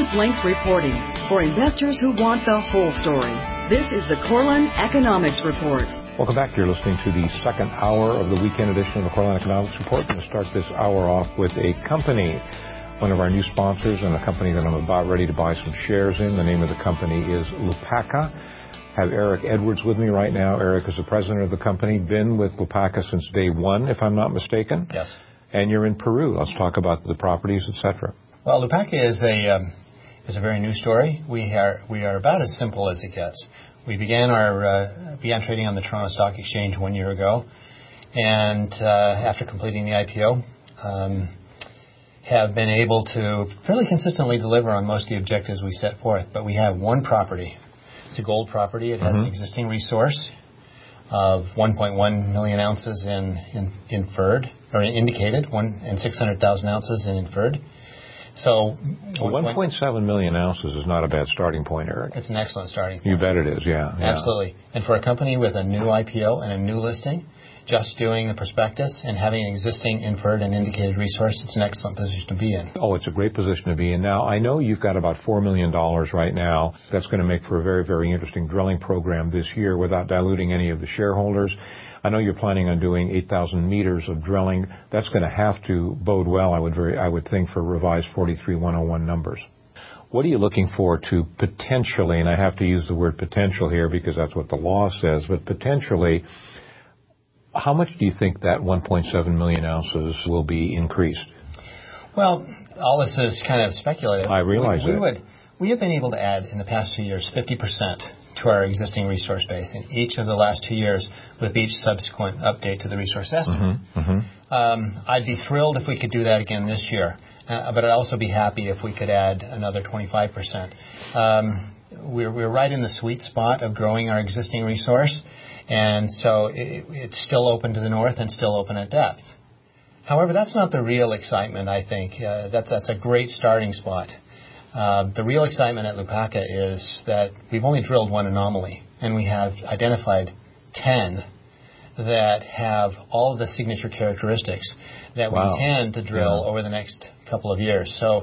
length reporting for investors who want the whole story. This is the Corlin Economics Report. Welcome back. You're listening to the second hour of the weekend edition of the Corlin Economics Report. I'm going to start this hour off with a company, one of our new sponsors, and a company that I'm about ready to buy some shares in. The name of the company is Lupaka. I have Eric Edwards with me right now. Eric is the president of the company, been with Lupaka since day one, if I'm not mistaken. Yes. And you're in Peru. Let's talk about the properties, etc. Well, Lupaka is a very new story. We are about as simple as it gets. We began trading on the Toronto Stock Exchange 1 year ago, and after completing the IPO, have been able to fairly consistently deliver on most of the objectives we set forth. But we have one property. It's a gold property. It has an existing resource of 1.1 million ounces in inferred, or indicated, and 600,000 ounces in inferred. So 1.7 million ounces is not a bad starting point, Eric. It's an excellent starting point. You bet it is, yeah. Absolutely. And for a company with a new IPO and a new listing, just doing the prospectus and having an existing inferred and indicated resource, it's an excellent position to be in. Oh, it's a great position to be in. Now, I know you've got about $4 million right now. That's going to make for a very, very interesting drilling program this year without diluting any of the shareholders. I know you're planning on doing 8,000 meters of drilling. That's going to have to bode well, I would think, for revised 43-101 numbers. What are you looking for to potentially, and I have to use the word potential here because that's what the law says, but potentially, how much do you think that 1.7 million ounces will be increased? Well, all this is kind of speculative. I realize that. We have been able to add in the past 2 years 50% to our existing resource base in each of the last 2 years with each subsequent update to the resource estimate. I'd be thrilled if we could do that again this year, but I'd also be happy if we could add another 25%. We're right in the sweet spot of growing our existing resource, and so it's still open to the north and still open at depth. However, that's not the real excitement, I think. That's a great starting spot. The real excitement at Lupaka is that we've only drilled one anomaly, and we have identified 10 that have all of the signature characteristics that we intend to drill over the next couple of years. So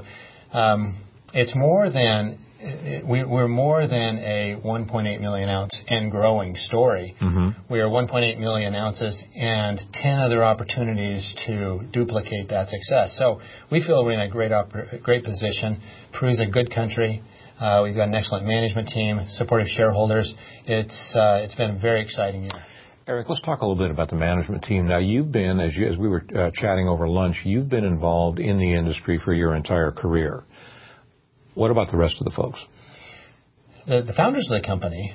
it's more than we're more than a 1.8 million ounce and growing story. We are 1.8 million ounces and 10 other opportunities to duplicate that success. So we feel we're in a great position. Peru's a good country. We've got an excellent management team, supportive shareholders. It's been a very exciting year. Eric, let's talk a little bit about the management team. Now, you've been, as we were chatting over lunch, you've been involved in the industry for your entire career. What about the rest of the folks? The founders of the company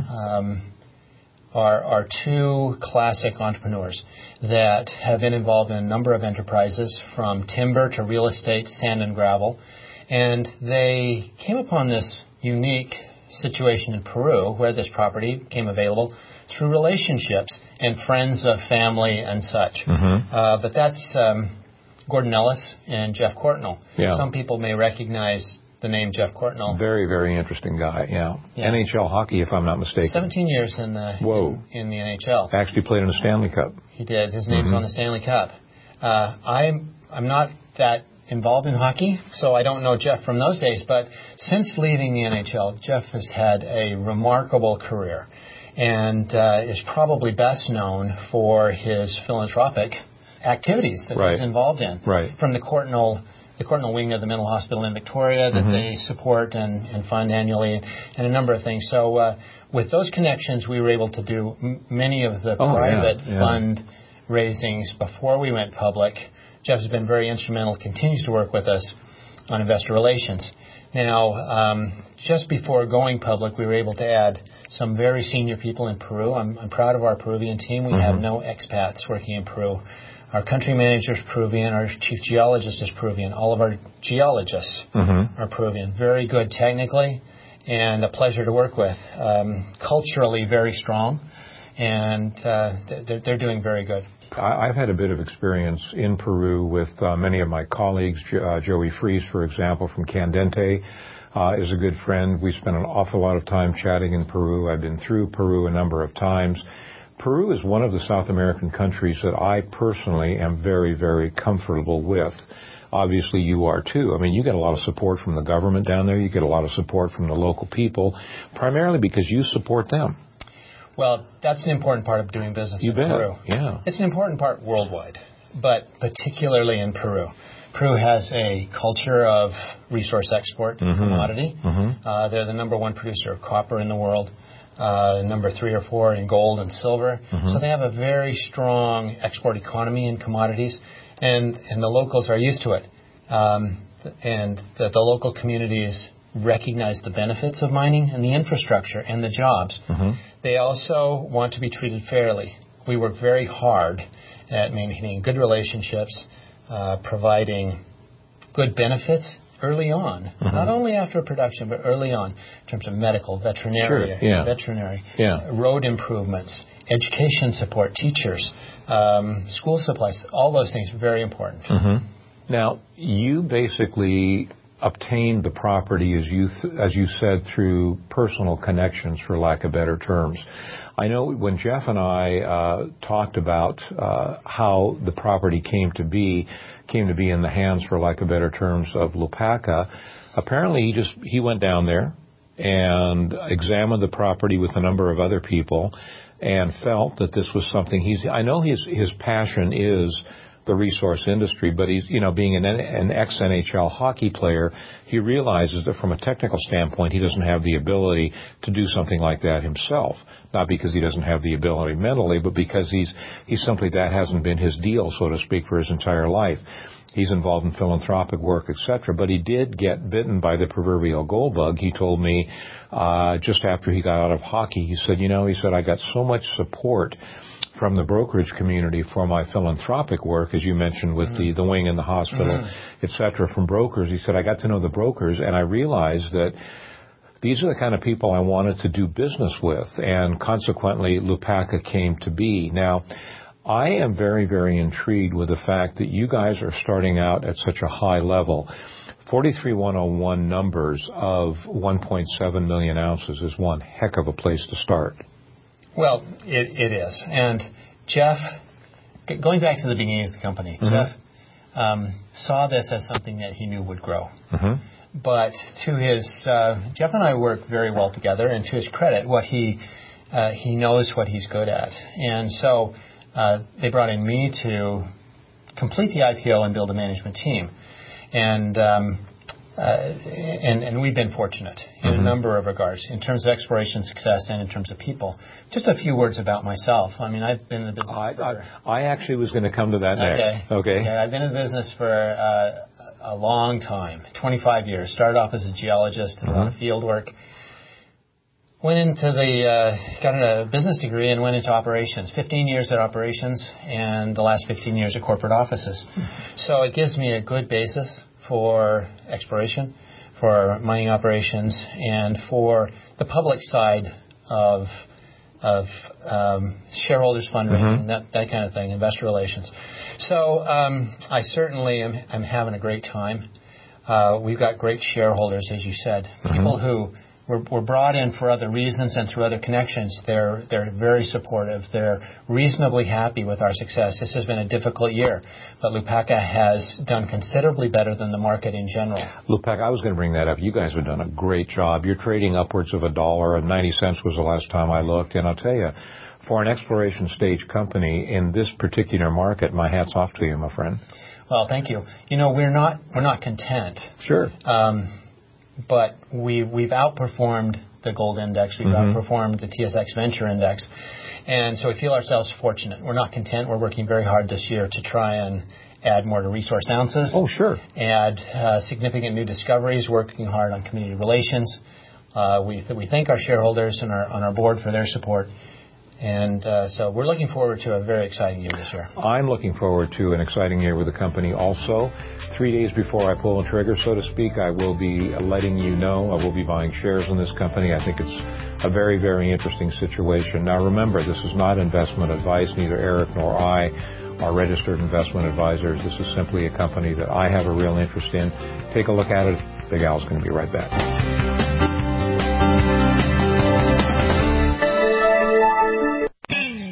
are two classic entrepreneurs that have been involved in a number of enterprises, from timber to real estate, sand and gravel. And they came upon this unique situation in Peru where this property became available through relationships and friends of family and such. But that's Gordon Ellis and Jeff Courtnall. Yeah. Some people may recognize the name Jeff Courtnall. Very, very interesting guy, yeah. NHL hockey, if I'm not mistaken. 17 years in the NHL. Actually played in the Stanley Cup. He did. His name's on the Stanley Cup. I'm not that involved in hockey, so I don't know Jeff from those days, but since leaving the NHL, Jeff has had a remarkable career and is probably best known for his philanthropic activities that he's involved in. From the Courtnall wing of the mental hospital in Victoria that they support and fund annually, and a number of things. So with those connections, we were able to do many of the private fund raisings before we went public. Jeff has been very instrumental, continues to work with us on investor relations. Now, just before going public, we were able to add some very senior people in Peru. I'm proud of our Peruvian team. We have no expats working in Peru. Our country manager is Peruvian. Our chief geologist is Peruvian. All of our geologists are Peruvian. Very good technically and a pleasure to work with. Culturally very strong, and they're doing very good. I've had a bit of experience in Peru with many of my colleagues. Joey Fries, for example, from Candente, is a good friend. We spent an awful lot of time chatting in Peru. I've been through Peru a number of times. Peru is one of the South American countries that I personally am very, very comfortable with. Obviously, you are too. I mean, you get a lot of support from the government down there. You get a lot of support from the local people, primarily because you support them. Well, that's an important part of doing business in Peru. Yeah. It's an important part worldwide, but particularly in Peru. Peru has a culture of resource export commodity. They're the number one producer of copper in the world. Number 3 or 4 in gold and silver. So they have a very strong export economy in commodities, and the locals are used to it. And the local communities recognize the benefits of mining and the infrastructure and the jobs. They also want to be treated fairly. We work very hard at maintaining good relationships, providing good benefits early on, not only after production, but early on in terms of medical, veterinary, road improvements, education support, teachers, school supplies, all those things are very important. Now, you basically obtained the property, as you said, through personal connections, for lack of better terms. I know when Jeff and I talked about how the property came to be in the hands, for lack of better terms, of Lupaka, apparently he went down there and examined the property with a number of other people and felt that this was something I know his passion is the resource industry, but he's, being an ex-NHL hockey player, he realizes that from a technical standpoint, he doesn't have the ability to do something like that himself. Not because he doesn't have the ability mentally, but because he's simply, that hasn't been his deal, so to speak, for his entire life. He's involved in philanthropic work, etc. But he did get bitten by the proverbial gold bug. He told me just after he got out of hockey, he said, I got so much support from the brokerage community for my philanthropic work, as you mentioned, with the wing in the hospital, etc., from brokers. He said, I got to know the brokers, and I realized that these are the kind of people I wanted to do business with, and consequently, Lupaka came to be. Now, I am very, very intrigued with the fact that you guys are starting out at such a high level. 43101 numbers of 1.7 million ounces is one heck of a place to start. Well, it is. And Jeff, going back to the beginning of the company, Jeff saw this as something that he knew would grow. But to his, Jeff and I work very well together, and to his credit, he knows what he's good at. And so they brought in me to complete the IPO and build a management team. And we've been fortunate in a number of regards, in terms of exploration success and in terms of people. Just a few words about myself. I mean, I've been in the business I actually was going to come to that next. Okay. Yeah, I've been in the business for a long time, 25 years. Started off as a geologist, did a lot of field work. Got a business degree and went into operations. 15 years at operations and the last 15 years at corporate offices. So it gives me a good basis for exploration, for mining operations, and for the public side of shareholders fundraising, that kind of thing, investor relations. So I certainly am having a great time. We've got great shareholders, as you said, people who were brought in for other reasons and through other connections. They're very supportive. They're reasonably happy with our success. This has been a difficult year, but Lupaka has done considerably better than the market in general. Lupaka, I was going to bring that up. You guys have done a great job. You're trading upwards of $1.90 was the last time I looked, and I'll tell you, for an exploration stage company in this particular market, my hat's off to you, my friend. Well, thank you. We're not content. Sure. But we've outperformed the gold index. We've outperformed the TSX Venture Index. And so we feel ourselves fortunate. We're not content. We're working very hard this year to try and add more to resource ounces. Oh, sure. Add significant new discoveries, working hard on community relations. We thank our shareholders and on our board for their support. And so we're looking forward to a very exciting year this year. I'm looking forward to an exciting year with the company also. 3 days before I pull the trigger, so to speak, I will be letting you know. I will be buying shares in this company. I think it's a very, very interesting situation. Now, remember, this is not investment advice. Neither Eric nor I are registered investment advisors. This is simply a company that I have a real interest in. Take a look at it. Big Al's going to be right back.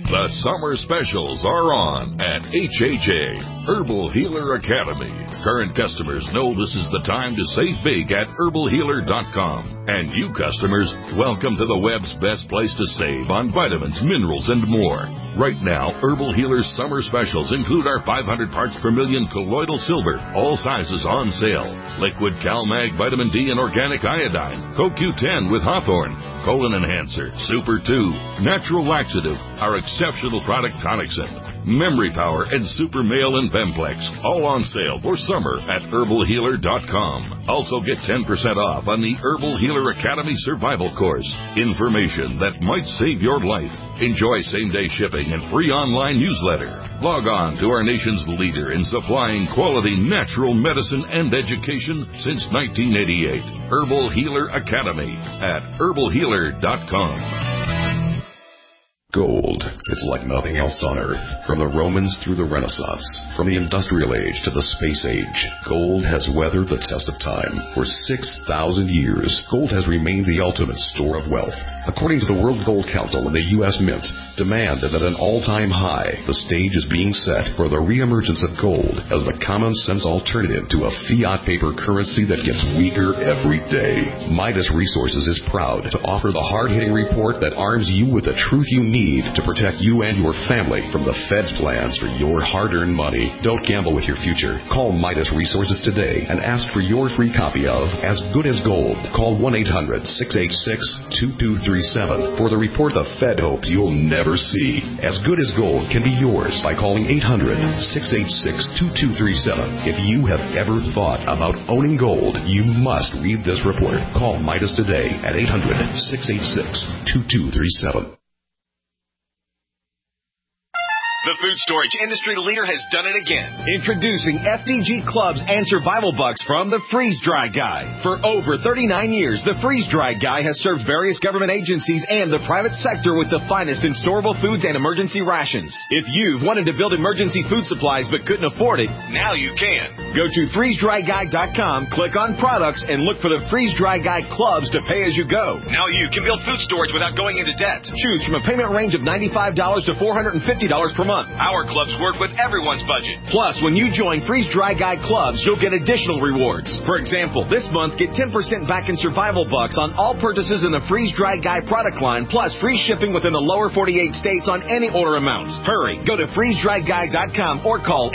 The summer specials are on at HHA, Herbal Healer Academy. Current customers know this is the time to save big at herbalhealer.com. And you customers, welcome to the web's best place to save on vitamins, minerals, and more. Right now, Herbal Healer's summer specials include our 500 parts per million colloidal silver, all sizes on sale. Liquid CalMag Vitamin D and Organic Iodine, CoQ10 with Hawthorne, Colon Enhancer, Super 2, Natural Laxative, our exceptional product Tonicsyn, Memory Power, and Super Male and Bemplex, all on sale for summer at herbalhealer.com. Also get 10% off on the Herbal Healer Academy Survival Course. Information that might save your life. Enjoy same-day shipping and free online newsletter. Log on to our nation's leader in supplying quality natural medicine and education since 1988. Herbal Healer Academy at herbalhealer.com. Gold. It's like nothing else on Earth. From the Romans through the Renaissance, from the Industrial Age to the Space Age, gold has weathered the test of time. For 6,000 years, gold has remained the ultimate store of wealth. According to the World Gold Council and the U.S. Mint, demand is at an all-time high. The stage is being set for the reemergence of gold as the common-sense alternative to a fiat paper currency that gets weaker every day. Midas Resources is proud to offer the hard-hitting report that arms you with the truth you need to protect you and your family from the Fed's plans for your hard-earned money. Don't gamble with your future. Call Midas Resources today and ask for your free copy of As Good as Gold. Call 1-800-686-2237 for the report the Fed hopes you'll never see. As Good as Gold can be yours by calling 800-686-2237. If you have ever thought about owning gold, you must read this report. Call Midas today at 800-686-2237. The food storage industry leader has done it again. Introducing FDG Clubs and Survival Bucks from the Freeze Dry Guy. For over 39 years, the Freeze Dry Guy has served various government agencies and the private sector with the finest in storable foods and emergency rations. If you've wanted to build emergency food supplies but couldn't afford it, now you can. Go to freezedryguy.com, click on products, and look for the Freeze Dry Guy Clubs to pay as you go. Now you can build food storage without going into debt. Choose from a payment range of $95 to $450 per month. Our clubs work with everyone's budget. Plus, when you join Freeze Dry Guy Clubs, you'll get additional rewards. For example, this month, get 10% back in Survival Bucks on all purchases in the Freeze Dry Guy product line, plus free shipping within the lower 48 states on any order amount. Hurry, go to freezedryguy.com or call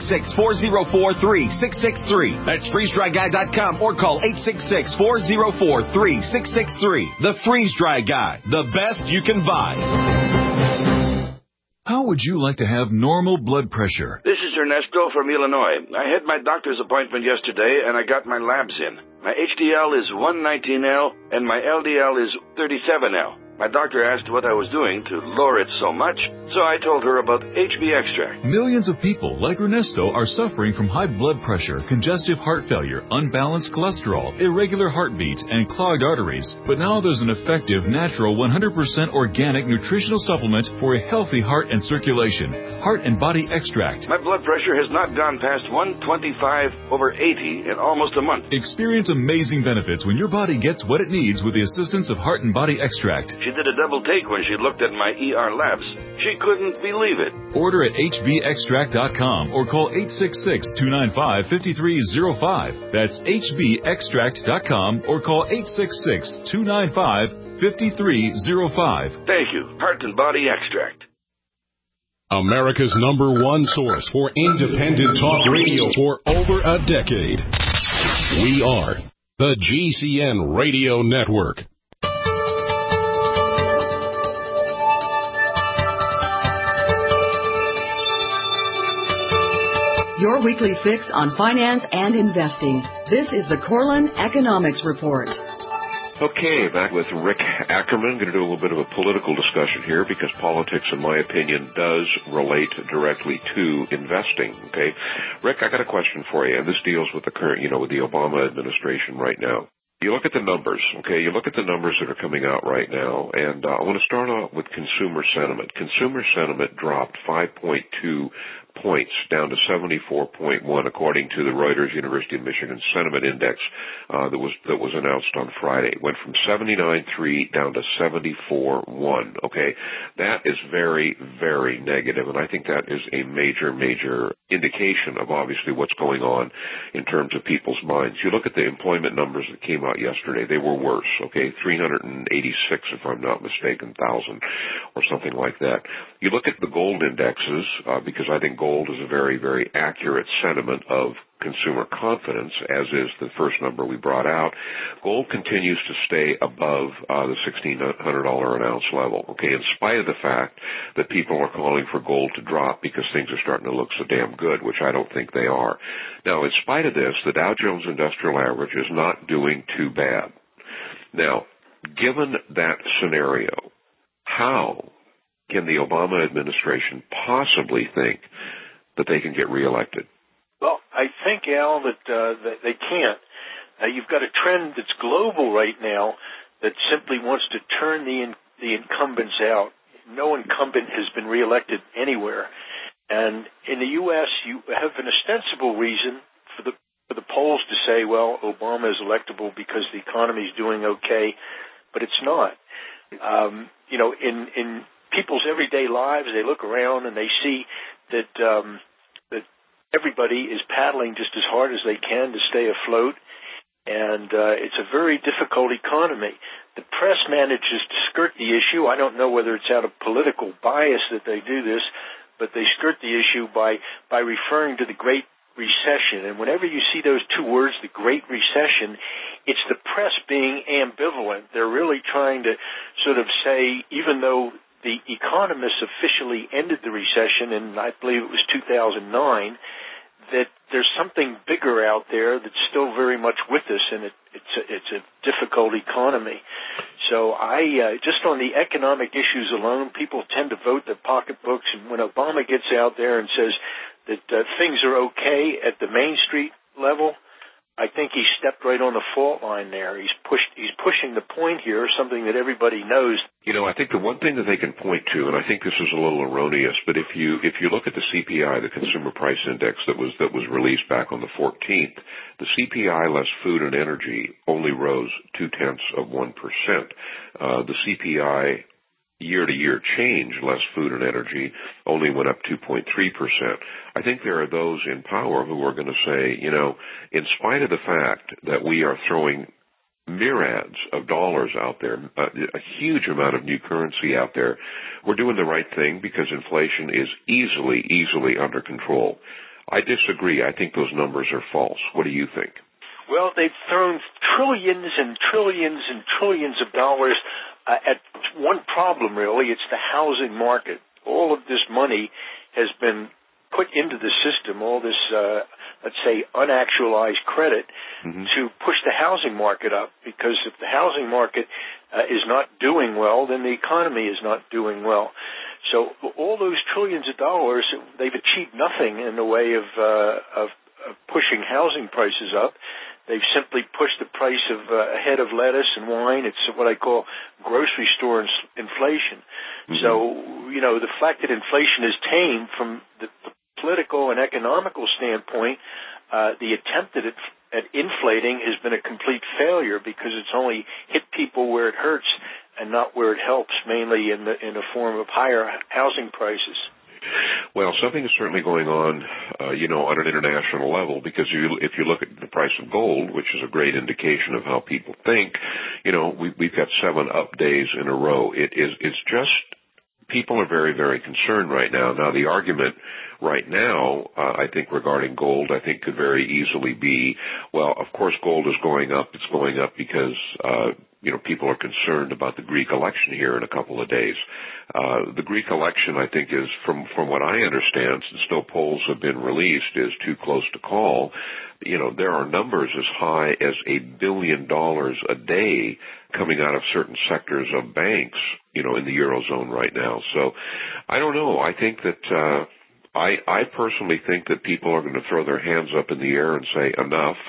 866-404-3663. That's freezedryguy.com or call 866-404-3663. The Freeze Dry Guy, the best you can buy. How would you like to have normal blood pressure? This is Ernesto from Illinois. I had my doctor's appointment yesterday, and I got my labs in. My HDL is 119L, and my LDL is 37L. My doctor asked what I was doing to lower it so much, so I told her about HB Extract. Millions of people like Ernesto are suffering from high blood pressure, congestive heart failure, unbalanced cholesterol, irregular heartbeat, and clogged arteries. But now there's an effective, natural, 100% organic nutritional supplement for a healthy heart and circulation. Heart and Body Extract. My blood pressure has not gone past 125/80 in almost a month. Experience amazing benefits when your body gets what it needs with the assistance of Heart and Body Extract. She did a double take when she looked at my ER labs. She couldn't believe it. Order at hbextract.com or call 866-295-5305. That's hbextract.com or call 866-295-5305. Thank you. Heart and Body Extract. America's #1 source for independent talk radio for over a decade. We are the GCN Radio Network. Your weekly fix on finance and investing. This is the Corlin Economics Report. Okay, back with Rick Ackerman. Going to do a little bit of a political discussion here because politics, in my opinion, does relate directly to investing. Okay, Rick, I got a question for you, and this deals with the current, with the Obama administration right now. You look at the numbers, okay? You look at the numbers that are coming out right now, and I want to start off with consumer sentiment. Consumer sentiment dropped 5.2 points down to 74.1, according to the Reuters University of Michigan Sentiment Index that was announced on Friday. It went from 79.3 down to 74.1. Okay, that is very, very negative, and I think that is a major, major indication of obviously what's going on in terms of people's minds. You look at the employment numbers that came out yesterday; they were worse. Okay, 386, if I'm not mistaken, 1,000 or something like that. You look at the gold indexes because I think gold is a very, very accurate sentiment of consumer confidence, as is the first number we brought out. Gold continues to stay above the $1,600 an ounce level, okay, in spite of the fact that people are calling for gold to drop because things are starting to look so damn good, which I don't think they are. Now, in spite of this, the Dow Jones Industrial Average is not doing too bad. Now, given that scenario, how can the Obama administration possibly think that they can get reelected? Well, I think, Al, that they can't. You've got a trend that's global right now that simply wants to turn the incumbents out. No incumbent has been reelected anywhere. And in the U.S., you have an ostensible reason for the polls to say, well, Obama is electable because the economy is doing okay, but it's not. In people's everyday lives, they look around and they see that everybody is paddling just as hard as they can to stay afloat, and it's a very difficult economy. The press manages to skirt the issue. I don't know whether it's out of political bias that they do this, but they skirt the issue by referring to the Great Recession. And whenever you see those two words, the Great Recession, it's the press being ambivalent. They're really trying to sort of say, even though the economists officially ended the recession in, I believe it was 2009, that there's something bigger out there that's still very much with us, and it's a difficult economy. So just on the economic issues alone, people tend to vote their pocketbooks, and when Obama gets out there and says that things are okay at the Main Street level, I think he stepped right on the fault line there. He's pushing the point here, something that everybody knows. I think the one thing that they can point to, and I think this is a little erroneous, but if you look at the CPI, the Consumer Price Index that was released back on the 14th, the CPI less food and energy only rose 0.2%. The CPI year-to-year change, less food and energy, only went up 2.3%. I think there are those in power who are going to say, in spite of the fact that we are throwing myriads of dollars out there, a huge amount of new currency out there, we're doing the right thing because inflation is easily under control. I disagree. I think those numbers are false. What do you think? Well, they've thrown trillions and trillions and trillions of dollars at one problem, really. It's the housing market. All of this money has been put into the system, all this, let's say, unactualized credit to push the housing market up, because if the housing market is not doing well, then the economy is not doing well. So all those trillions of dollars, they've achieved nothing in the way of pushing housing prices up. They've simply pushed the price of a head of lettuce and wine. It's what I call grocery store inflation. So, the fact that inflation is tamed from the political and economical standpoint, the attempt at inflating has been a complete failure because it's only hit people where it hurts and not where it helps, mainly in the form of higher housing prices. Well, something is certainly going on, on an international level, because if you look at the price of gold, which is a great indication of how people think, we've got 7 up days in a row. It's just, people are very, very concerned right now. Now, the argument right now, I think, regarding gold, I think could very easily be, well, of course gold is going up. It's going up because, people are concerned about the Greek election here in a couple of days. The Greek election, I think, is, from what I understand, since no polls have been released, is too close to call. There are numbers as high as $1 billion a day coming out of certain sectors of banks, in the Eurozone right now. So I don't know. I think that I personally think that people are going to throw their hands up in the air and say enough.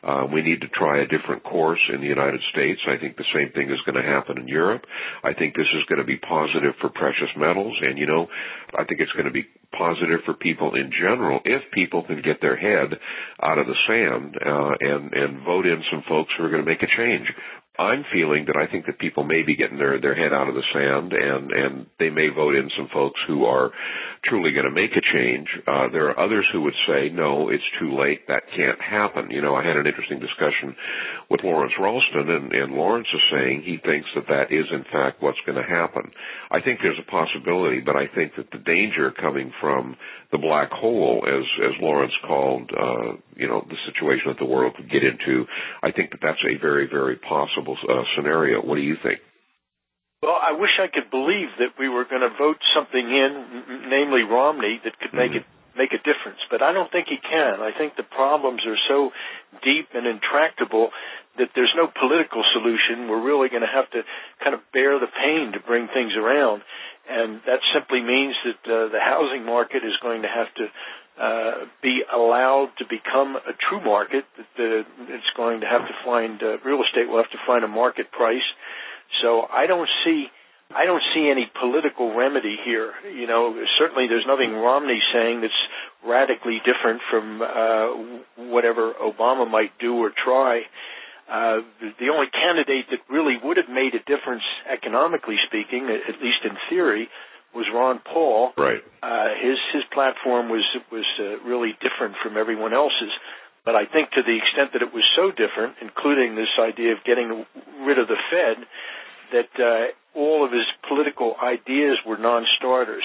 We need to try a different course in the United States. I think the same thing is going to happen in Europe. I think this is going to be positive for precious metals, and, I think it's going to be positive for people in general if people can get their head out of the sand and vote in some folks who are going to make a change. I'm feeling that I think that people may be getting their head out of the sand, and they may vote in some folks who are truly going to make a change. There are others who would say, no, it's too late, that can't happen. I had an interesting discussion with Lawrence Ralston, and Lawrence is saying he thinks that is, in fact, what's going to happen. I think there's a possibility, but I think that the danger coming from the black hole, as Lawrence called, the situation that the world could get into, I think that that's a very, very possible scenario. What do you think? Well, I wish I could believe that we were going to vote something in, namely Romney, that could make a difference. But I don't think he can. I think the problems are so deep and intractable that there's no political solution. We're really going to have to kind of bear the pain to bring things around. And that simply means that the housing market is going to have to be allowed to become a true market. It's going to have to find real estate will have to find a market price. So I don't see any political remedy here. Certainly there's nothing Romney's saying that's radically different from whatever Obama might do or try. The only candidate that really would have made a difference economically speaking, at least in theory, was Ron Paul. Right. His platform was really different from everyone else's. But I think to the extent that it was so different, including this idea of getting rid of the Fed, that all of his political ideas were non-starters.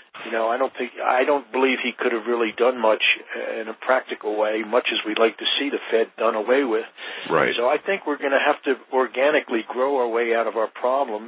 I don't believe he could have really done much in a practical way, much as we'd like to see the Fed done away with. Right. So I think we're going to have to organically grow our way out of our problems,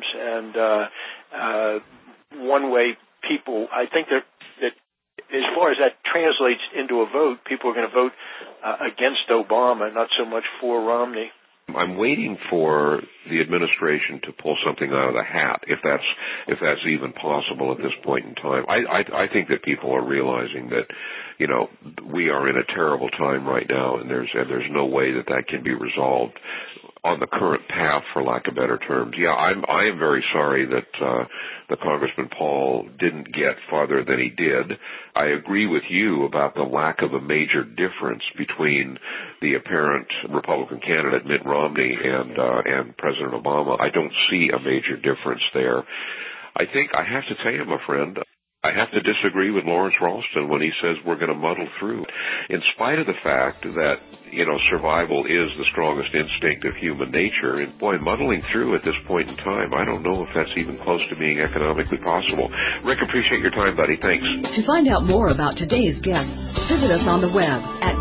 and one way people, I think that as far as that translates into a vote, people are going to vote against Obama, not so much for Romney. I'm waiting for the administration to pull something out of the hat, if that's even possible at this point in time. I think that people are realizing that, we are in a terrible time right now, and there's no way that can be resolved on the current path, for lack of better terms. Yeah, I am very sorry that the Congressman Paul didn't get farther than he did. I agree with you about the lack of a major difference between the apparent Republican candidate Mitt Romney and President Obama. I don't see a major difference there. I think I have to tell you, my friend, I have to disagree with Lawrence Ralston when he says we're going to muddle through. In spite of the fact that, survival is the strongest instinct of human nature, and boy, muddling through at this point in time, I don't know if that's even close to being economically possible. Rick, appreciate your time, buddy. Thanks. To find out more about today's guests, visit us on the web at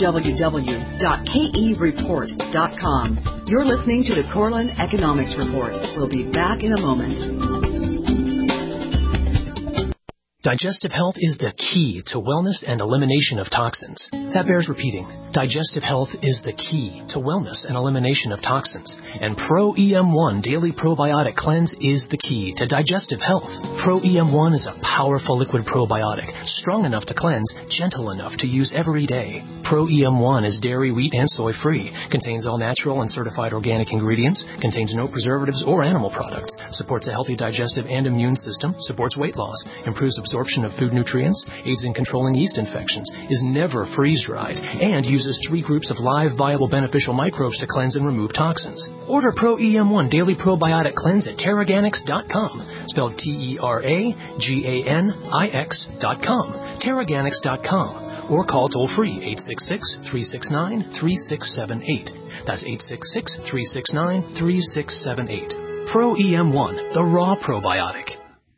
www.kereport.com. You're listening to the Corlin Economics Report. We'll be back in a moment. Digestive health is the key to wellness and elimination of toxins. That bears repeating. Digestive health is the key to wellness and elimination of toxins. And Pro EM1 Daily Probiotic Cleanse is the key to digestive health. Pro EM1 is a powerful liquid probiotic, strong enough to cleanse, gentle enough to use every day. Pro EM1 is dairy, wheat, and soy-free, contains all natural and certified organic ingredients, contains no preservatives or animal products, supports a healthy digestive and immune system, supports weight loss, improves absorption of food nutrients, aids in controlling yeast infections, is never freeze-dried, and uses 3 groups of live, viable, beneficial microbes to cleanse and remove toxins. Order Pro EM1 Daily Probiotic Cleanse at Teraganix.com, spelled Teraganix.com, Teraganix.com, or call toll-free 866-369-3678. That's 866-369-3678. Pro EM1, the raw probiotic.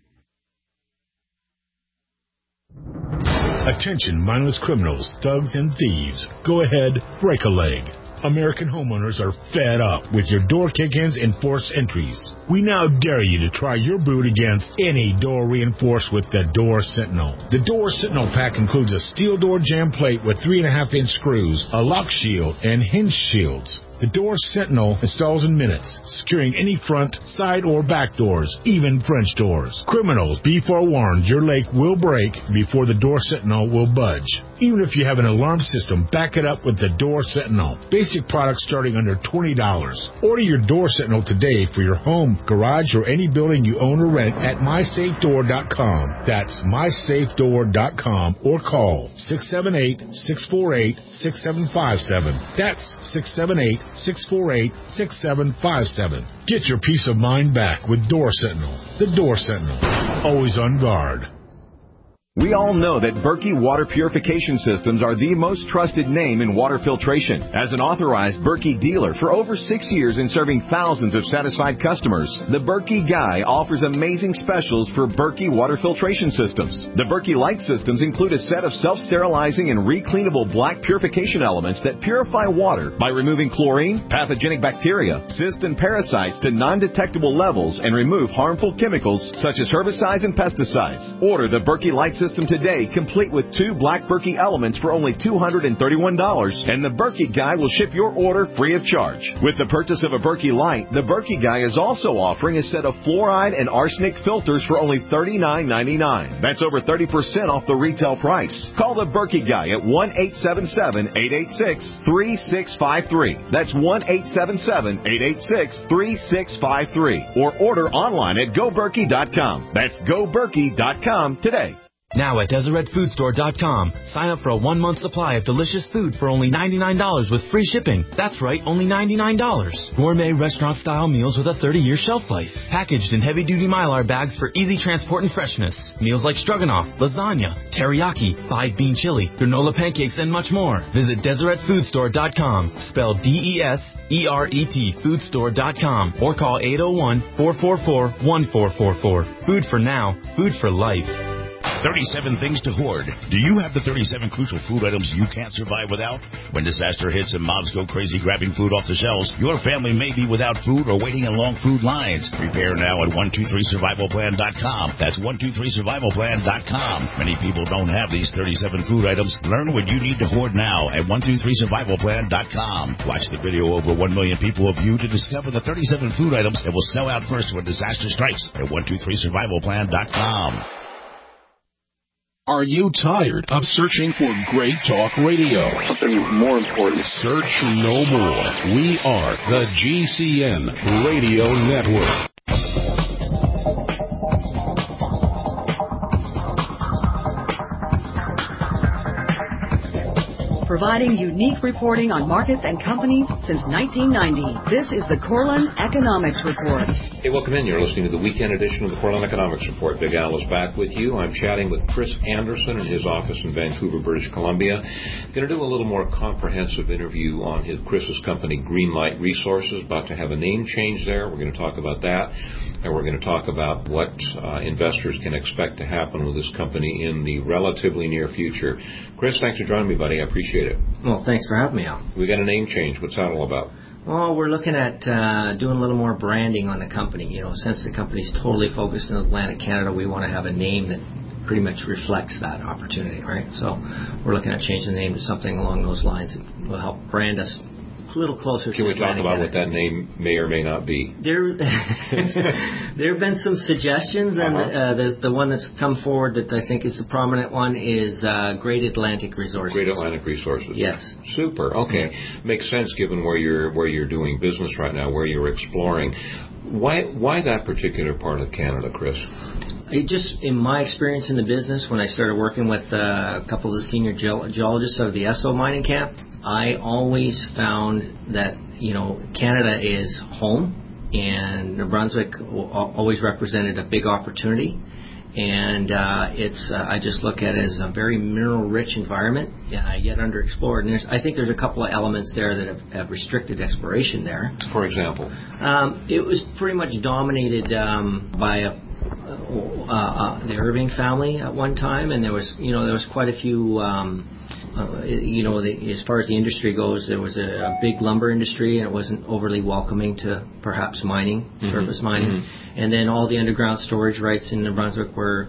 Attention mindless criminals, thugs, and thieves. Go ahead, break a leg. American homeowners are fed up with your door kick-ins and forced entries. We now dare you to try your boot against any door reinforced with the Door Sentinel. The Door Sentinel pack includes a steel door jam plate with 3.5-inch screws, a lock shield, and hinge shields. The Door Sentinel installs in minutes, securing any front, side, or back doors, even French doors. Criminals, be forewarned, your lake will break before the Door Sentinel will budge. Even if you have an alarm system, back it up with the Door Sentinel. Basic products starting under $20. Order your Door Sentinel today for your home, garage, or any building you own or rent at mysafedoor.com. That's mysafedoor.com or call 678-648-6757. That's 678-648-6757. Get your peace of mind back with Door Sentinel. The Door Sentinel. Always on guard. We all know that Berkey Water Purification Systems are the most trusted name in water filtration. As an authorized Berkey dealer for over 6 years and serving thousands of satisfied customers, the Berkey Guy offers amazing specials for Berkey Water Filtration Systems. The Berkey Light Systems include a set of self-sterilizing and recleanable black purification elements that purify water by removing chlorine, pathogenic bacteria, cysts, and parasites to non-detectable levels and remove harmful chemicals such as herbicides and pesticides. Order the Berkey Light System today, complete with 2 black Berkey elements for only $231, and the Berkey Guy will ship your order free of charge. With the purchase of a Berkey Light, the Berkey Guy is also offering a set of fluoride and arsenic filters for only $39.99. That's over 30% off the retail price. Call the Berkey Guy at 1-877-886-3653. That's 1-877-886-3653. Or order online at GoBerkey.com. That's GoBerkey.com today. Now at DeseretFoodStore.com, sign up for a 1-month supply of delicious food for only $99 with free shipping. That's right, only $99. Gourmet restaurant-style meals with a 30-year shelf life. Packaged in heavy-duty Mylar bags for easy transport and freshness. Meals like stroganoff, lasagna, teriyaki, 5-bean chili, granola pancakes, and much more. Visit DeseretFoodStore.com, spelled D-E-S-E-R-E-T, foodstore.com, or call 801-444-1444. Food for now, food for life. 37 things to hoard. Do you have the 37 crucial food items you can't survive without? When disaster hits and mobs go crazy grabbing food off the shelves, your family may be without food or waiting in long food lines. Prepare now at 123survivalplan.com. That's 123survivalplan.com. Many people don't have these 37 food items. Learn what you need to hoard now at 123survivalplan.com. Watch the video over 1 million people have viewed to discover the 37 food items that will sell out first when disaster strikes at 123survivalplan.com. Are you tired of searching for great talk radio? Something more important. Search no more. We are the GCN Radio Network. Providing unique reporting on markets and companies since 1990. This is the Corlin Economics Report. Hey, welcome in. You're listening to the weekend edition of the Corlin Economics Report. Big Al is back with you. I'm chatting with Chris Anderson in his office in Vancouver, British Columbia. Going to do a little more comprehensive interview on Chris's company, Greenlight Resources. About to have a name change there. We're going to talk about that. And we're going to talk about what investors can expect to happen with this company in the relatively near future. Chris, thanks for joining me, buddy. I appreciate it. Well, thanks for having me, Al. We got a name change. What's that all about? Well, we're looking at doing a little more branding on the company. You know, since the company's totally focused in Atlantic Canada, we want to have a name that pretty much reflects that opportunity, right? So we're looking at changing the name to something along those lines that will help brand us a little closer. Can we talk about what that name may or may not be? There have been some suggestions, and the one that's come forward that I think is the prominent one is Great Atlantic Resources. Great Atlantic Resources. Yes. Super. Okay. Makes sense given where you're doing business right now, where you're exploring. Why that particular part of Canada, Chris? Just in my experience in the business, when I started working with a couple of the senior geologists out of the Esso mining camp, I always found that, you know, Canada is home, and New Brunswick always represented a big opportunity. And I just look at it as a very mineral-rich environment, yet underexplored. And I think there's a couple of elements there that have restricted exploration there. For example? It was pretty much dominated by the Irving family at one time, and there was quite a few. As far as the industry goes, there was a big lumber industry, and it wasn't overly welcoming to perhaps mining, surface mining. And then all the underground storage rights in New Brunswick were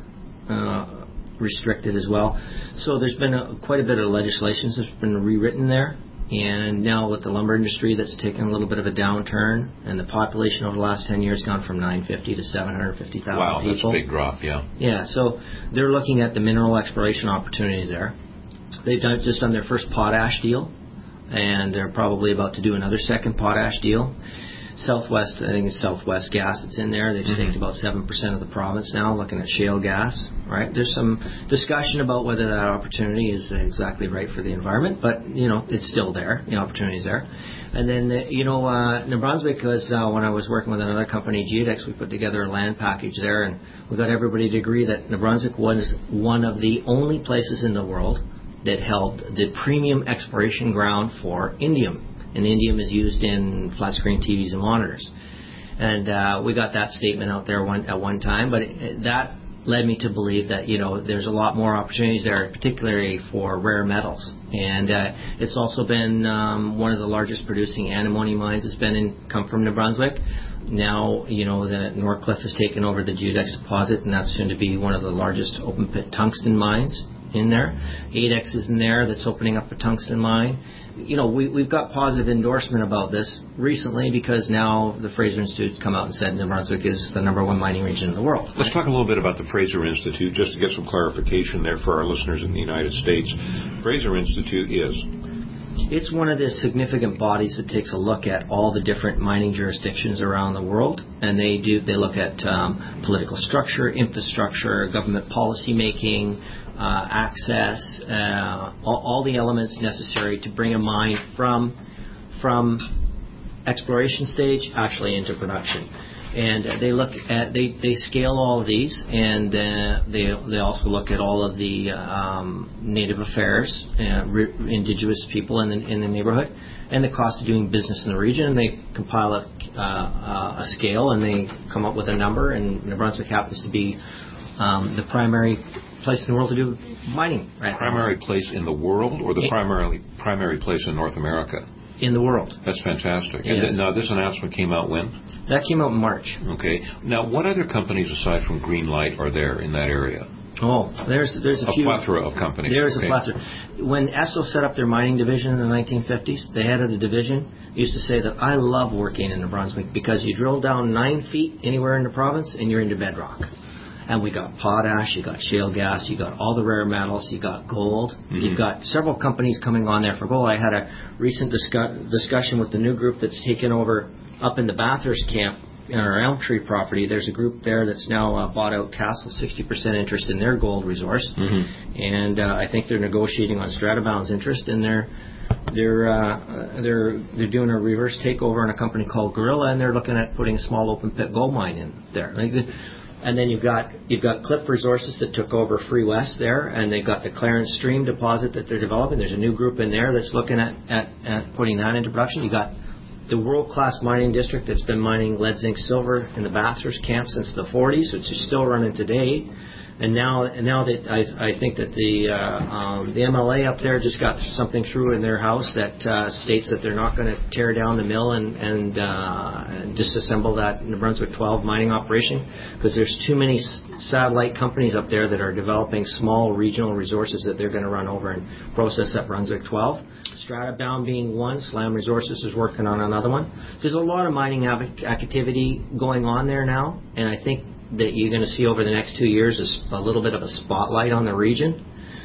restricted as well. So there's been quite a bit of legislation that's been rewritten there. And now with the lumber industry that's taken a little bit of a downturn, and the population over the last 10 years gone from 950 to 750,000 people. Wow, that's a big drop, yeah. Yeah, so they're looking at the mineral exploration opportunities there. They've just done their first potash deal, and they're probably about to do another second potash deal. Southwest, I think it's Southwest Gas that's in there. They've staked about 7% of the province now, looking at shale gas. Right? There's some discussion about whether that opportunity is exactly right for the environment, but it's still there. The opportunity's there. And then New Brunswick was when I was working with another company, Geodex, we put together a land package there, and we got everybody to agree that New Brunswick was one of the only places in the world that held the premium exploration ground for indium. And indium is used in flat-screen TVs and monitors. And we got that statement out there at one time, but that led me to believe that, there's a lot more opportunities there, particularly for rare metals. And it's also been one of the largest producing antimony mines has come from New Brunswick. Now, that Northcliffe has taken over the Geodex deposit, and that's soon to be one of the largest open-pit tungsten mines in there. ADEX is in there that's opening up a tungsten mine. We've got positive endorsement about this recently because now the Fraser Institute's come out and said New Brunswick is the #1 mining region in the world. Let's talk a little bit about the Fraser Institute, just to get some clarification there for our listeners in the United States. Fraser Institute is? It's one of the significant bodies that takes a look at all the different mining jurisdictions around the world, and they look at political structure, infrastructure, government policy making, access, all the elements necessary to bring a mine from exploration stage actually into production. And they look at they scale all of these, and they also look at all of the native affairs, indigenous people in the neighborhood, and the cost of doing business in the region. And they compile a scale, and they come up with a number. And New Brunswick happens to be the primary place in the world to do mining. Right? Primary place in the world, or the primary place in North America? In the world. That's fantastic. Yes. And now this announcement came out when? That came out in March. Okay. Now, what other companies aside from Greenlight are there in that area? Oh, there's a few. A plethora of companies. There's a plethora. When Esso set up their mining division in the 1950s, the head of the division used to say that I love working in New Brunswick because you drill down 9 feet anywhere in the province and you're into bedrock. And we got potash, you got shale gas, you got all the rare metals, you got gold. Mm-hmm. You've got several companies coming on there for gold. I had a recent discussion with the new group that's taken over up in the Bathurst camp in our Elm Tree property. There's a group there that's now bought out Castle, 60% interest in their gold resource. Mm-hmm. And I think they're negotiating on Stratabound's interest, and they're doing a reverse takeover on a company called Gorilla, and they're looking at putting a small open pit gold mine in there. And then you've got Cliff Resources that took over Free West there, and they've got the Clarence Stream deposit that they're developing. There's a new group in there that's looking at putting that into production. You got the world-class mining district that's been mining lead, zinc, silver in the Bathurst camp since the 40s, which is still running today. And now that I think that the MLA up there just got something through in their House that states that they're not going to tear down the mill and disassemble that New Brunswick 12 mining operation, because there's too many satellite companies up there that are developing small regional resources that they're going to run over and process at Brunswick 12. Stratabound being one, Slam Resources is working on another one. There's a lot of mining activity going on there now, and I think that you're going to see over the next 2 years is a little bit of a spotlight on the region,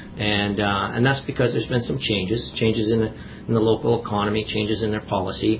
and that's because there's been some changes in the local economy, changes in their policy,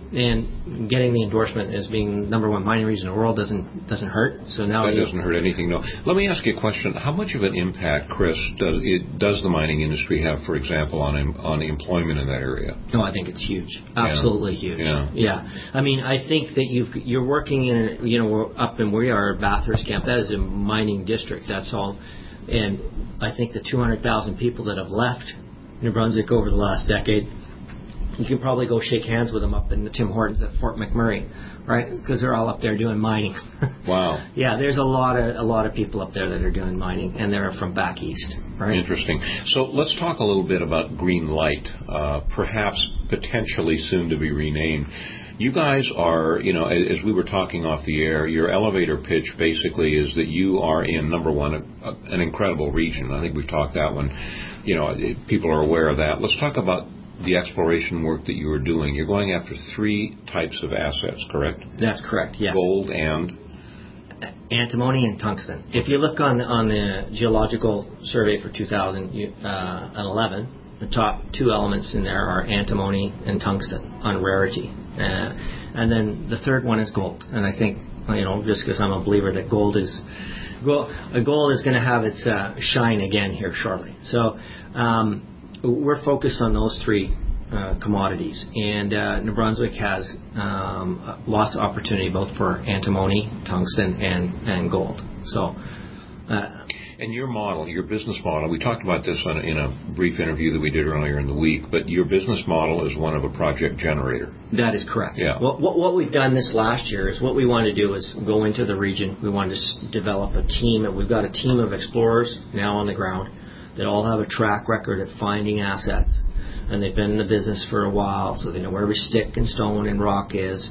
and getting the endorsement as being #1 mining region in the world doesn't hurt. So now that doesn't hurt anything. No. Let me ask you a question. How much of an impact, Chris, does the mining industry have, for example, on employment in that area? No, I think it's huge. Absolutely huge. Yeah. I mean, I think that you're working in up in where we are, Bathurst camp. That is a mining district. That's all. And I think the 200,000 people that have left New Brunswick over the last decade, you can probably go shake hands with them up in the Tim Hortons at Fort McMurray, right? Because they're all up there doing mining. Wow. Yeah, there's a lot of people up there that are doing mining, and they're from back east, right? Interesting. So let's talk a little bit about Greenlight, perhaps potentially soon to be renamed. You guys are, as we were talking off the air, your elevator pitch basically is that you are in, #1, an incredible region. I think we've talked that one. People are aware of that. Let's talk about the exploration work that you are doing, you're going after 3 types of assets, correct? That's correct, yes. Gold and? Antimony and tungsten. If you look on the geological survey for 2011, the top 2 elements in there are antimony and tungsten on rarity. And then the third one is gold. And I think, just because I'm a believer that gold is going to have its shine again here shortly. So we're focused on those 3 commodities, and New Brunswick has lots of opportunity both for antimony, tungsten, and gold. So. And your model, your business model, we talked about this in a brief interview that we did earlier in the week, but your business model is one of a project generator. That is correct. Yeah. What we've done this last year is what we wanted to do is go into the region. We wanted to develop a team, and we've got a team of explorers now on the ground that all have a track record of finding assets, and they've been in the business for a while, so they know where every stick and stone and rock is,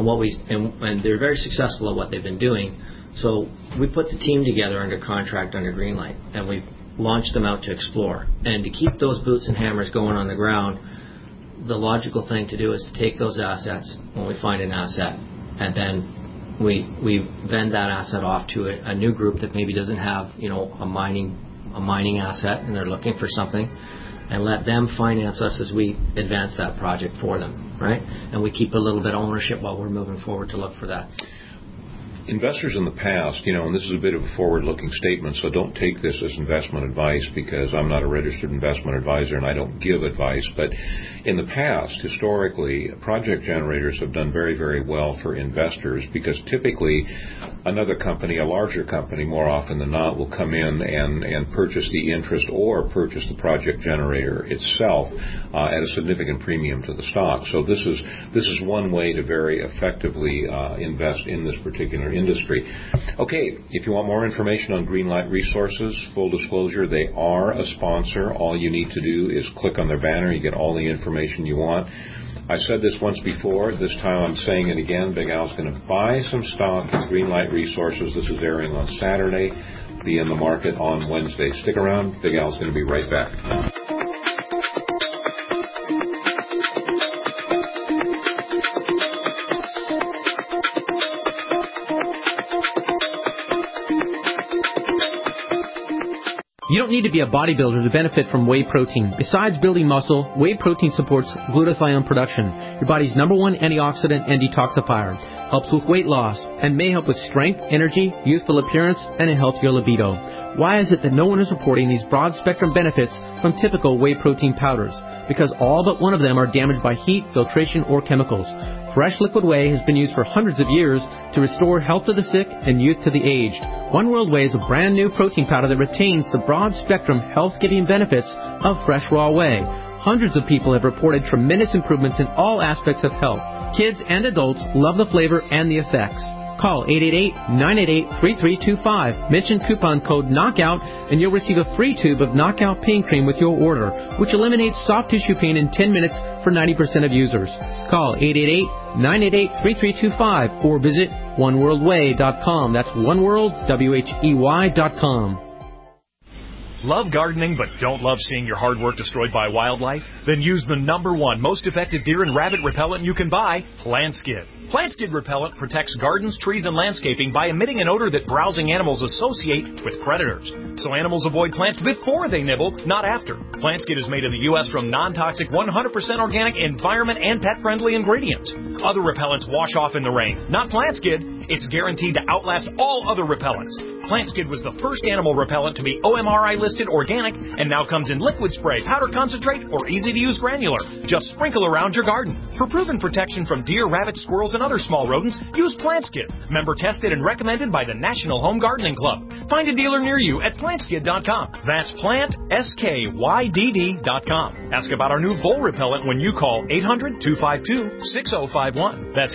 and they're very successful at what they've been doing. So we put the team together under contract under Greenlight, and we launched them out to explore. And to keep those boots and hammers going on the ground, the logical thing to do is to take those assets when we find an asset, and then we vend that asset off to a new group that maybe doesn't have a mining asset, and they're looking for something, and let them finance us as we advance that project for them, right? And we keep a little bit of ownership while we're moving forward to look for that. Investors in the past, and this is a bit of a forward-looking statement, so don't take this as investment advice because I'm not a registered investment advisor and I don't give advice, but in the past, historically, project generators have done very, very well for investors because typically another company, a larger company, more often than not, will come in and purchase the interest or purchase the project generator itself at a significant premium to the stock. So this is one way to very effectively invest in this particular industry. Okay, if you want more information on Greenlight Resources, full disclosure, they are a sponsor. All you need to do is click on their banner. You get all the information you want. I said this once before. This time I'm saying it again. Big Al's going to buy some stock in Greenlight Resources. This is airing on Saturday. Be in the market on Wednesday. Stick around. Big Al's going to be right back. You don't need to be a bodybuilder to benefit from whey protein. Besides building muscle, whey protein supports glutathione production, your body's #1 antioxidant and detoxifier, helps with weight loss, and may help with strength, energy, youthful appearance, and a healthier libido. Why is it that no one is reporting these broad-spectrum benefits from typical whey protein powders? Because all but one of them are damaged by heat, filtration, or chemicals. Fresh liquid whey has been used for hundreds of years to restore health to the sick and youth to the aged. One World Whey is a brand new protein powder that retains the broad-spectrum health-giving benefits of fresh raw whey. Hundreds of people have reported tremendous improvements in all aspects of health. Kids and adults love the flavor and the effects. Call 888-988-3325. Mention coupon code KNOCKOUT and you'll receive a free tube of Knockout Pain Cream with your order, which eliminates soft tissue pain in 10 minutes for 90% of users. Call 888-988-3325 or visit oneworldwhey.com. That's oneworldwhey.com. Love gardening but don't love seeing your hard work destroyed by wildlife? Then use the #1 most effective deer and rabbit repellent you can buy, Plant Skid. Plant Skid repellent protects gardens, trees, and landscaping by emitting an odor that browsing animals associate with predators. So animals avoid plants before they nibble, not after. Plant Skid is made in the U.S. from non-toxic, 100% organic, environment, and pet-friendly ingredients. Other repellents wash off in the rain. Not Plant Skid. It's guaranteed to outlast all other repellents. Plant Skid was the first animal repellent to be OMRI listed organic and now comes in liquid spray, powder concentrate, or easy-to-use granular. Just sprinkle around your garden. For proven protection from deer, rabbits, squirrels, and other small rodents, use Plant Skid. Member tested and recommended by the National Home Gardening Club. Find a dealer near you at plantskid.com. That's PlantSkydd.com. Ask about our new vole repellent when you call 800-252-6051. That's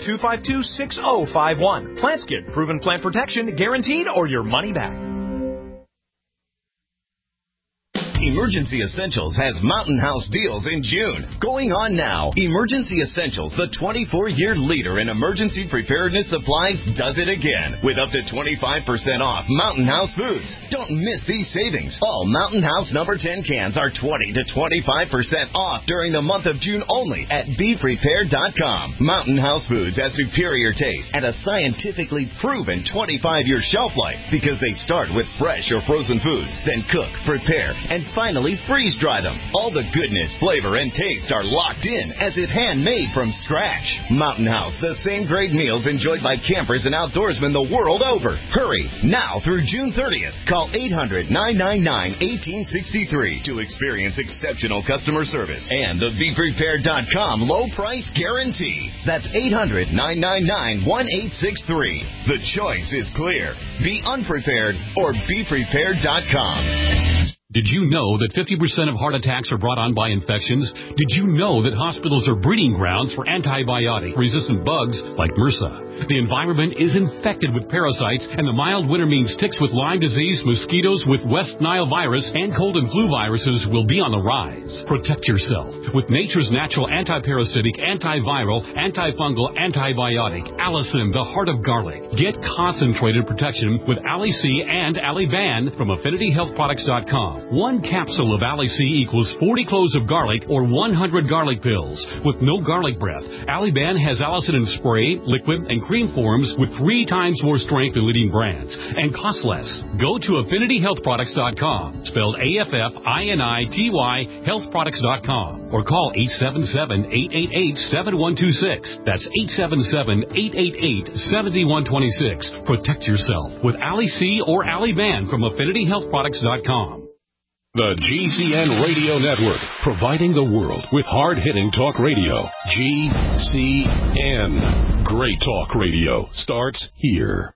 800-252-6051. Plant Skid. Proven plant protection, guaranteed, or your money back. Emergency Essentials has Mountain House deals in June. Going on now. Emergency Essentials, the 24-year leader in emergency preparedness supplies, does it again with up to 25% off Mountain House foods. Don't miss these savings. All Mountain House number 10 cans are 20 to 25% off during the month of June only at BePrepared.com. Mountain House foods have superior taste and a scientifically proven 25-year shelf life because they start with fresh or frozen foods, then cook, prepare, and finally freeze dry them. All the goodness, flavor, and taste are locked in as if handmade from scratch. Mountain House, the same great meals enjoyed by campers and outdoorsmen the world over. Hurry, now through June 30th. Call 800-999-1863 to experience exceptional customer service and the BePrepared.com low price guarantee. That's 800-999-1863. The choice is clear. Be unprepared or BePrepared.com. Did you know that 50% of heart attacks are brought on by infections? Did you know that hospitals are breeding grounds for antibiotic-resistant bugs like MRSA? The environment is infected with parasites, and the mild winter means ticks with Lyme disease, mosquitoes with West Nile virus, and cold and flu viruses will be on the rise. Protect yourself with nature's natural antiparasitic, antiviral, antifungal, antibiotic, Allicin, the heart of garlic. Get concentrated protection with Ali-C and Ali-Ban from AffinityHealthProducts.com. One capsule of Ali-C equals 40 cloves of garlic or 100 garlic pills. With no garlic breath, Ali-Ban has Allicin in spray, liquid, and cream forms with 3 times more strength than leading brands and costs less. Go to AffinityHealthProducts.com, spelled AFFINITY, healthproducts.com, or call 877-888-7126. That's 877-888-7126. Protect yourself with Ali-C or Ali-Ban from AffinityHealthProducts.com. The GCN Radio Network, providing the world with hard-hitting talk radio. GCN. Great talk radio starts here.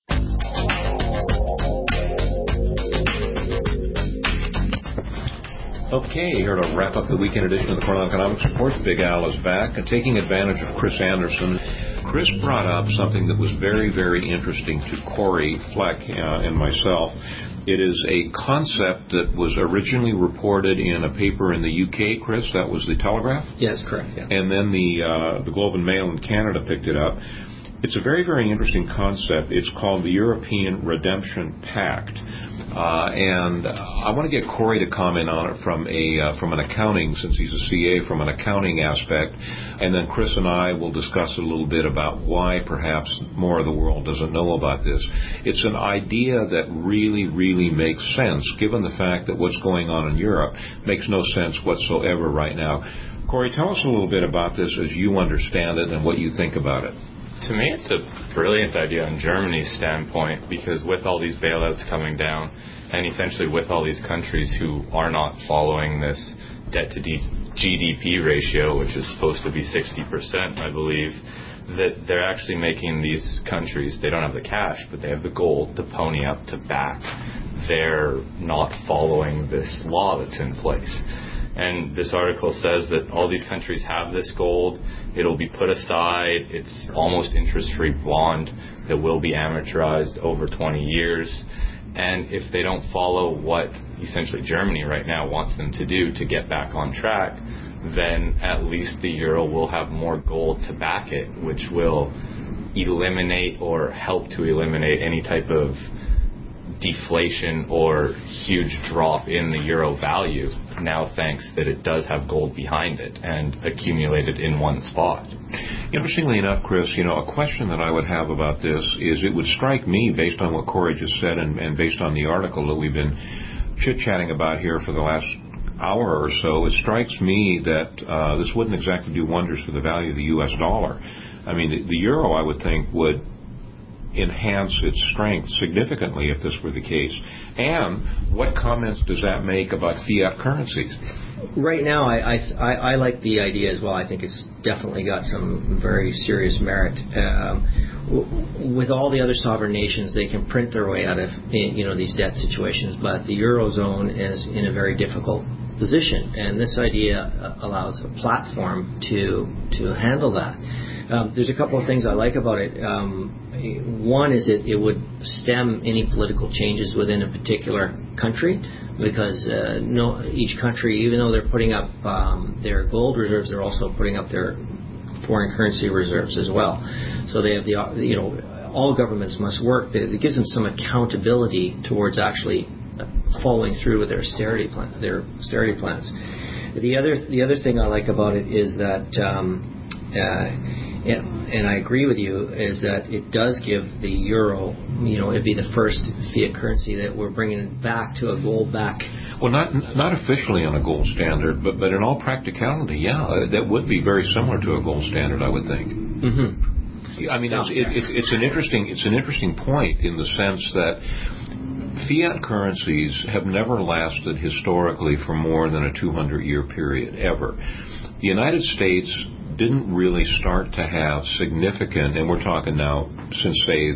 Okay, here to wrap up the weekend edition of the Cornell Economics Report. Big Al is back, taking advantage of Chris Anderson. Chris brought up something that was very, very interesting to Corey Fleck and myself. It is a concept that was originally reported in a paper in the UK, Chris. That was the Telegraph? Yes, correct. Yeah. And then the Globe and Mail in Canada picked it up. It's a very, very interesting concept. It's called the European Redemption Pact. And I want to get Corey to comment on it from an accounting, since he's a CA, from an accounting aspect. And then Chris and I will discuss a little bit about why perhaps more of the world doesn't know about this. It's an idea that really, really makes sense, given the fact that what's going on in Europe makes no sense whatsoever right now. Corey, tell us a little bit about this as you understand it and what you think about it. To me, it's a brilliant idea on Germany's standpoint, because with all these bailouts coming down, and essentially with all these countries who are not following this debt-to-GDP ratio, which is supposed to be 60%, I believe, that they're actually making these countries, they don't have the cash, but they have the gold to pony up to back their not following this law that's in place. And this article says that all these countries have this gold. It'll be put aside. It's almost interest-free bond that will be amortized over 20 years. And if they don't follow what essentially Germany right now wants them to do to get back on track, then at least the euro will have more gold to back it, which will eliminate or help to eliminate any type of deflation or huge drop in the euro value, now thanks that it does have gold behind it and accumulated in one spot. Interestingly enough, Chris, a question that I would have about this is, it would strike me, based on what Corey just said and based on the article that we've been chit-chatting about here for the last hour or so, it strikes me that this wouldn't exactly do wonders for the value of the U.S. dollar. I mean, the euro, I would think, would enhance its strength significantly if this were the case. And what comments does that make about fiat currencies? Right now, I like the idea as well. I think it's definitely got some very serious merit. With all the other sovereign nations, they can print their way out of these debt situations, but the Eurozone is in a very difficult position, and this idea allows a platform to handle that. There's a couple of things I like about it. One is it would stem any political changes within a particular country, because each country, even though they're putting up their gold reserves, they're also putting up their foreign currency reserves as well. So they have all governments must work. It gives them some accountability towards actually following through with their austerity plans. The other thing I like about it is that, and I agree with you, is that it does give the euro, it'd be the first fiat currency that we're bringing back to a gold-backed. Well, not officially on a gold standard, but in all practicality, yeah, that would be very similar to a gold standard, I would think. Mm-hmm. I mean, it's an interesting point in the sense that fiat currencies have never lasted historically for more than a 200-year period, ever. The United States didn't really start to have significant, and we're talking now since say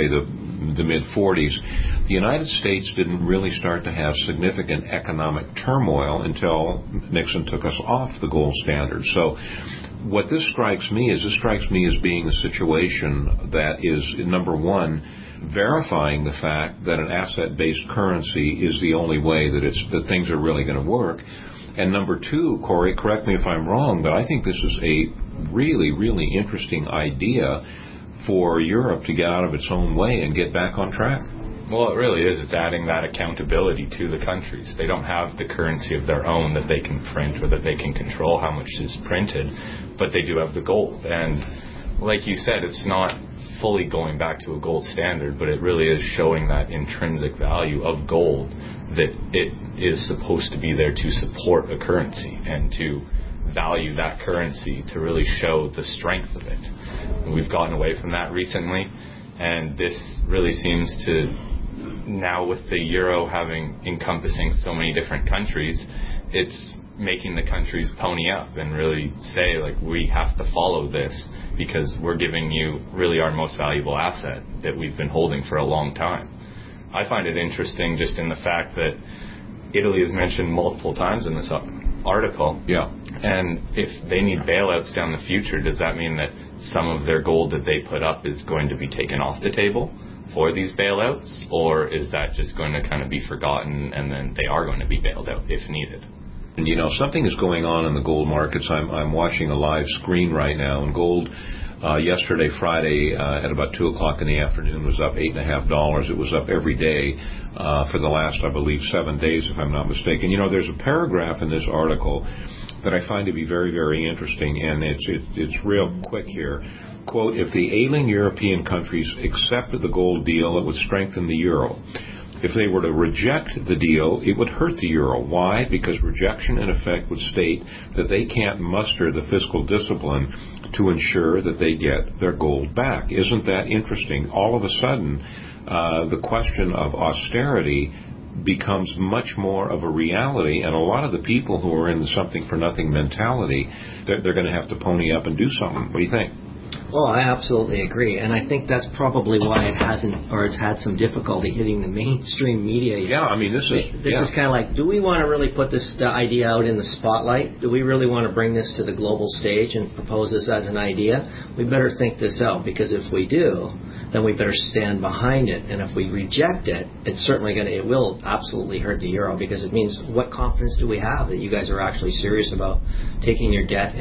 the mid-40s, the United States didn't really start to have significant economic turmoil until Nixon took us off the gold standard. So what this strikes me as being a situation that is, number one, verifying the fact that an asset-based currency is the only way that things are really going to work. And number two, Corey, correct me if I'm wrong, but I think this is a really, really interesting idea for Europe to get out of its own way and get back on track. Well, it really is. It's adding that accountability to the countries. They don't have the currency of their own that they can print or that they can control how much is printed, but they do have the gold. And like you said, it's not fully going back to a gold standard, but it really is showing that intrinsic value of gold, that it is supposed to be there to support a currency and to value that currency, to really show the strength of it. And we've gotten away from that recently, and this really seems to, now with the euro encompassing so many different countries, it's making the countries pony up and really say, like, we have to follow this because we're giving you really our most valuable asset that we've been holding for a long time. I find it interesting just in the fact that Italy is mentioned multiple times in this article. Yeah. And if they need bailouts down the future, does that mean that some of their gold that they put up is going to be taken off the table for these bailouts? Or is that just going to kind of be forgotten and then they are going to be bailed out if needed? And, something is going on in the gold markets. I'm watching a live screen right now, and gold yesterday, Friday, at about 2 o'clock in the afternoon was up $8.50. It was up every day for the last, I believe, 7 days, if I'm not mistaken. There's a paragraph in this article that I find to be very, very interesting, and it's real quick here. Quote, if the ailing European countries accepted the gold deal, it would strengthen the euro. If they were to reject the deal, it would hurt the euro. Why? Because rejection, in effect, would state that they can't muster the fiscal discipline to ensure that they get their gold back. Isn't that interesting? All of a sudden, the question of austerity becomes much more of a reality, and a lot of the people who are in the something-for-nothing mentality, they're going to have to pony up and do something. What do you think? Well, I absolutely agree, and I think that's probably why it's had some difficulty hitting the mainstream media yet. Yeah, I mean, this is kind of like, do we want to really put the idea out in the spotlight? Do we really want to bring this to the global stage and propose this as an idea? We better think this out, because if we do, then we better stand behind it. And if we reject it, it will absolutely hurt the euro, because it means, what confidence do we have that you guys are actually serious about taking your debt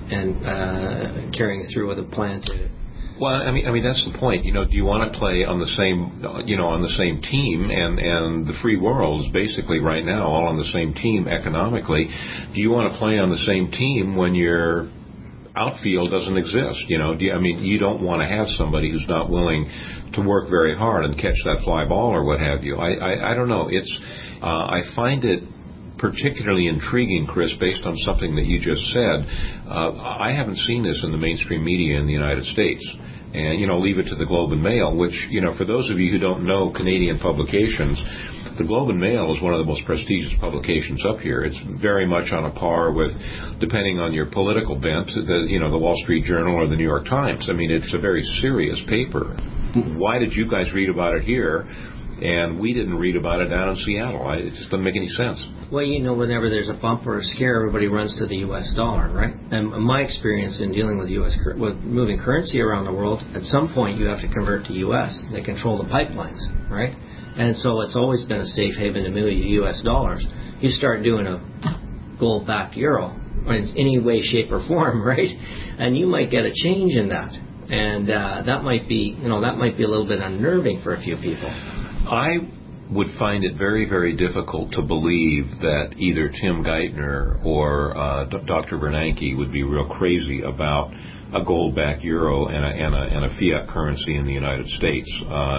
and carrying through with a plan to? Well, I mean that's the point. Do you want to play on the same team, and the free world is basically right now all on the same team economically. Do you want to play on the same team when your outfield doesn't exist? You don't want to have somebody who's not willing to work very hard and catch that fly ball or what have you. I don't know. I find it particularly intriguing, Chris, based on something that you just said. I haven't seen this in the mainstream media in the United States. And, leave it to the Globe and Mail, which, for those of you who don't know Canadian publications, the Globe and Mail is one of the most prestigious publications up here. It's very much on a par with, depending on your political bent, the Wall Street Journal or the New York Times. I mean, it's a very serious paper. Why did you guys read about it here And we didn't read about it down in Seattle. It just doesn't make any sense. Well, whenever there's a bump or a scare, everybody runs to the U.S. dollar, right? And my experience in dealing with with moving currency around the world, at some point you have to convert to U.S. They control the pipelines, right? And so it's always been a safe haven to move U.S. dollars. You start doing a gold-backed euro in any way, shape, or form, right? And you might get a change in that, and that might be a little bit unnerving for a few people. I would find it very, very difficult to believe that either Tim Geithner or Dr. Bernanke would be real crazy about a gold-backed euro and a fiat currency in the United States.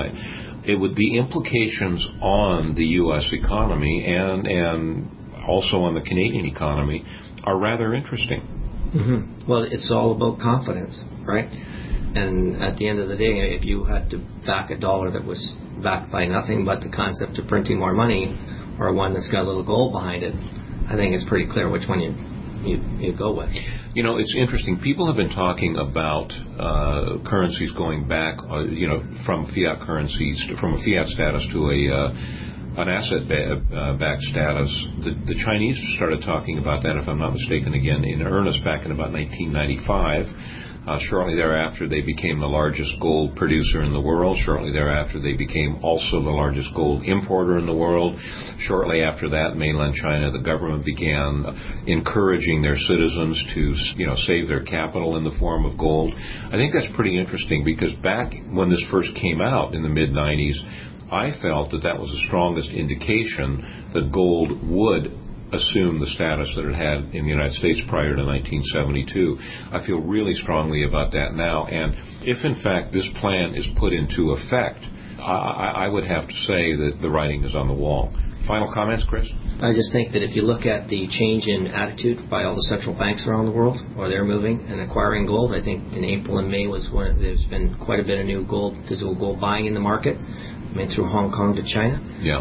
The implications on the U.S. economy and also on the Canadian economy are rather interesting. Mm-hmm. Well, it's all about confidence, right? And at the end of the day, if you had to back a dollar that was backed by nothing but the concept of printing more money, or one that's got a little gold behind it, I think it's pretty clear which one you go with. It's interesting. People have been talking about currencies going back, from fiat currencies, from a fiat status to an asset-backed status. The Chinese started talking about that, if I'm not mistaken, again in earnest back in about 1995. Shortly thereafter, they became the largest gold producer in the world. Shortly thereafter, they became also the largest gold importer in the world. Shortly after that, mainland China, the government began encouraging their citizens to, save their capital in the form of gold. I think that's pretty interesting because back when this first came out in the mid-'90s, I felt that was the strongest indication that gold would assume the status that it had in the United States prior to 1972. I feel really strongly about that now, and if in fact this plan is put into effect, I would have to say that the writing is on the wall. Final comments, Chris? I just think that if you look at the change in attitude by all the central banks around the world, or they're moving and acquiring gold, I think in April and May there's been quite a bit of new physical gold buying in the market, through Hong Kong to China. Yeah.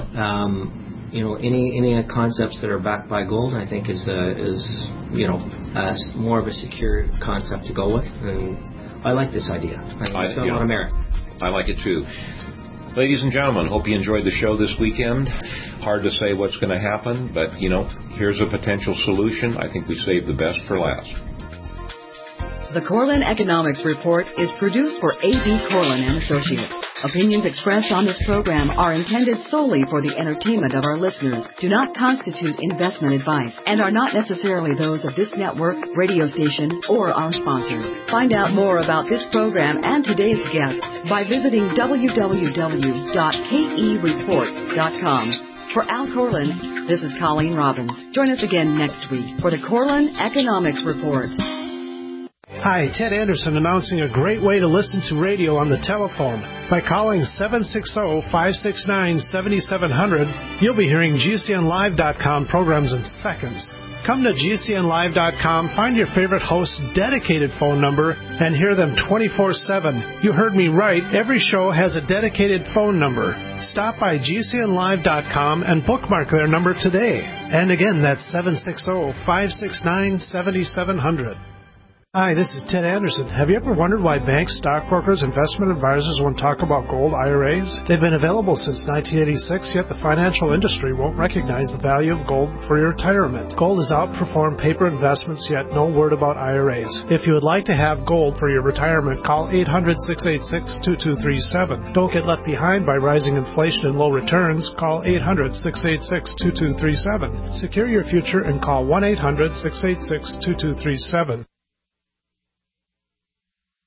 Any concepts that are backed by gold, I think is more of a secure concept to go with, and I like this idea. I think it's got a lot of merit. I like it too. Ladies and gentlemen, hope you enjoyed the show this weekend. Hard to say what's going to happen, but here's a potential solution. I think we saved the best for last. The Corlin Economics Report is produced for A.B. Corlin & Associates. Opinions expressed on this program are intended solely for the entertainment of our listeners, do not constitute investment advice, and are not necessarily those of this network, radio station, or our sponsors. Find out more about this program and today's guests by visiting www.kereport.com. For Al Corlin, this is Colleen Robbins. Join us again next week for the Corlin Economics Report. Hi, Ted Anderson announcing a great way to listen to radio on the telephone. By calling 760-569-7700, you'll be hearing GCNlive.com programs in seconds. Come to GCNlive.com, find your favorite host's dedicated phone number, and hear them 24/7. You heard me right. Every show has a dedicated phone number. Stop by GCNlive.com and bookmark their number today. And again, that's 760-569-7700. Hi, this is Ted Anderson. Have you ever wondered why banks, stockbrokers, investment advisors won't talk about gold IRAs? They've been available since 1986, yet the financial industry won't recognize the value of gold for your retirement. Gold has outperformed paper investments, yet no word about IRAs. If you would like to have gold for your retirement, call 800-686-2237. Don't get left behind by rising inflation and low returns. Call 800-686-2237. Secure your future and call 1-800-686-2237.